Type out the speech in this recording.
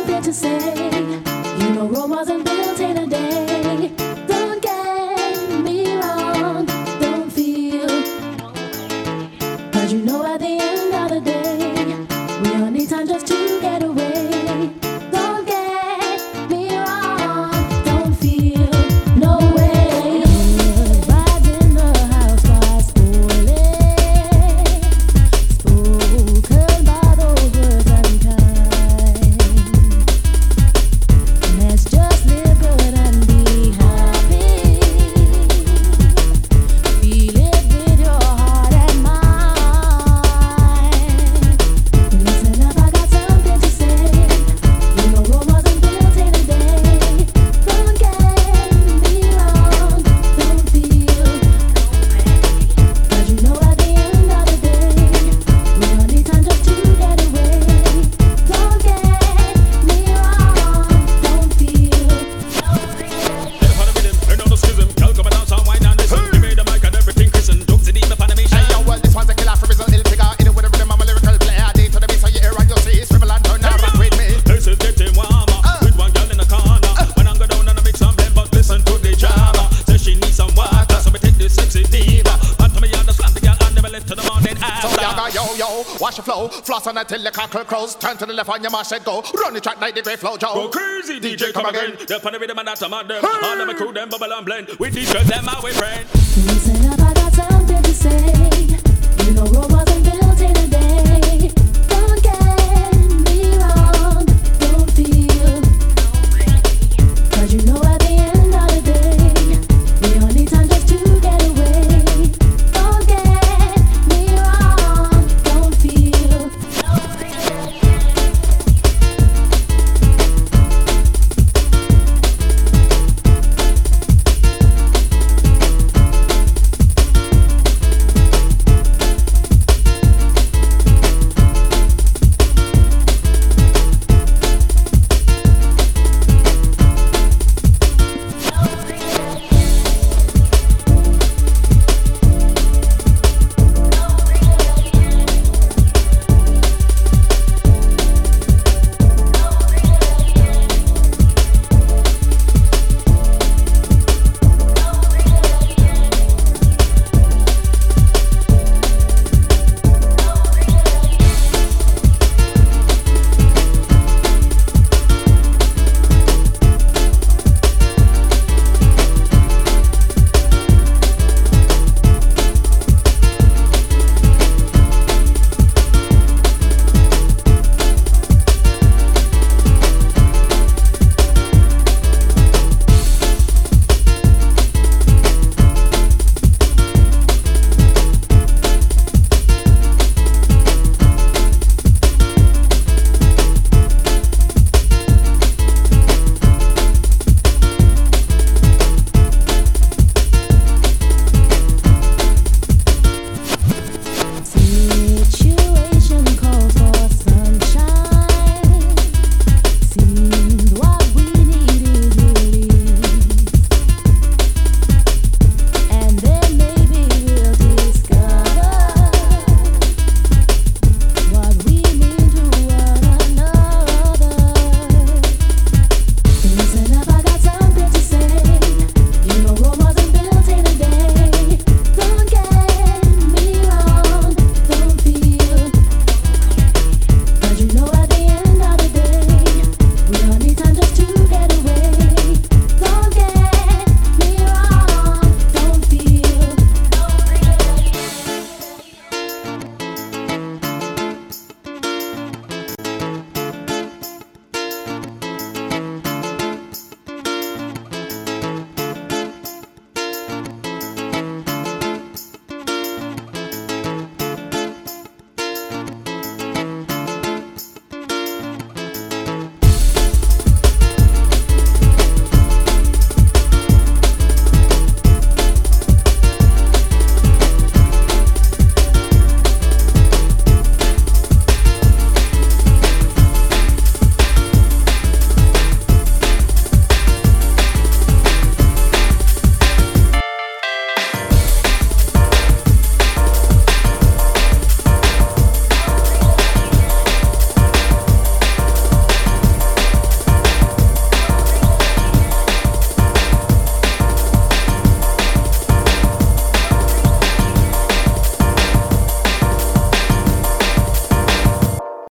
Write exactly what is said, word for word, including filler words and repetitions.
something to say. You know Rome wasn't built in a day. Don't get me wrong, don't feel. Cause you know at the end of the day, we all need time just to get away. Don't get me wrong, don't feel no way. Vibes in the house are spoiling, spoken by those words unkind. Let's just live good and be happy. Feel it with your heart and mind. Listen up, I got something to say. You know Rome wasn't built in a day. Don't get me wrong, don't feel. Cause you know at the end of the day, we all need time just to get away. Don't get me wrong, don't feel. Hey, yo, well, this one's a killer for Rizzo, ill figure. In it with a rhythm, I'm a lyrical player. D to the beat, so you hear and you see. Swivel and turn and rock with me. This is getting warmer with one girl in the corner. When I go down and I mix some blend, but listen to the drama. Say she needs some water, so me take this sexy diva. But to me, I just slap the girl and never left to the morning So after. yaga, yo, yo, watch your flow. Floss on until the cockle crows. Turn to the left on your mash and go. Run the track ninety degree flow, Go Joe. crazy, D J, come again. They're funny rhythm and that's a mad them. Hey. All them crew, them bubble and blend. With these girls, them our way friend. Listen up, I got something to say. You know Rome wasn't